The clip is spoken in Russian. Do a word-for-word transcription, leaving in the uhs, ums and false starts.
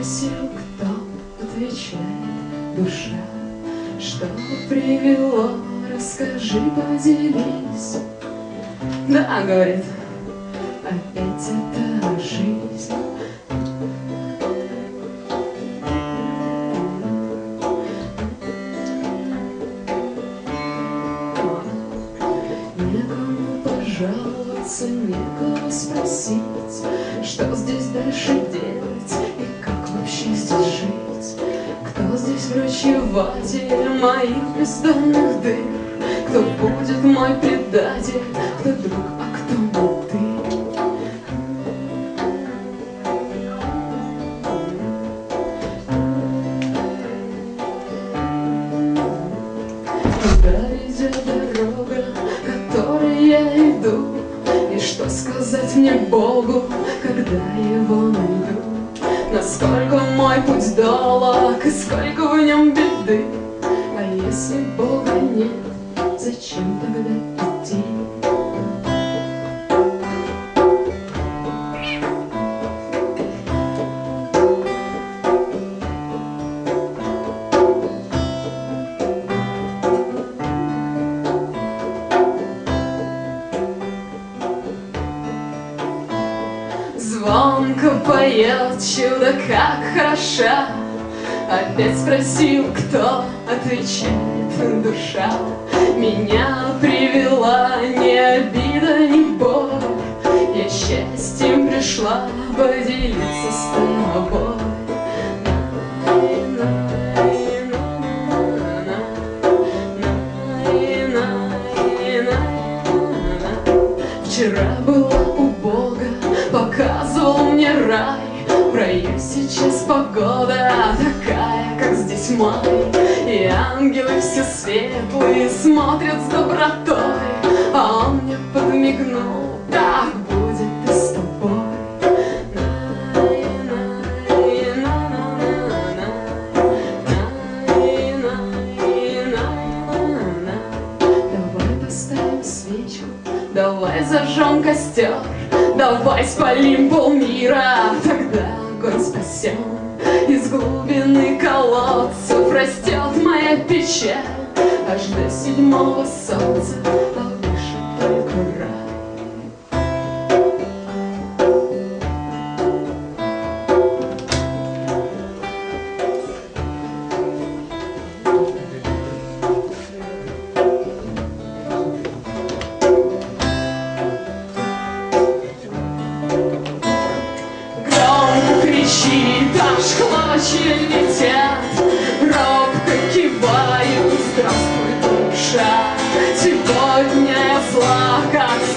спросил, кто, отвечает душа. Что привело, расскажи, поделись. Да, говорит, опять это жизнь. Некому пожаловаться, некого спросить, что здесь дальше делать и как вообще здесь жить. Кто здесь врачеватель моих бездонных дыр? Кто будет мой предатель? Кто друг, а кто не ты? Куда ведет дорога, которой я иду? И что сказать мне Богу, когда его найду? Насколько мой путь долог, и сколько в нем беды? А если Бога нет, зачем тогда идти? Звонко поет чудо, как хороша. Опять спросил, кто, отвечает душа. Меня привела не обида, не боль. Я счастьем пришла поделиться с тобой. Вчера была у Бога, показывал мне рай. В раю сейчас погода такая, как здесь май. И ангелы все светлые смотрят с добротой. А он мне подмигнул, так будет и с тобой. Давай поставим свечку, давай зажжем костер, давай спалим полмира, тогда огонь спасем. Из глубины колодцев растет моя печаль, аж до седьмого солнца, а выше только рай. Кричит, аж клочья летят, робко киваю, здравствуй, душа. Сегодня я зла, как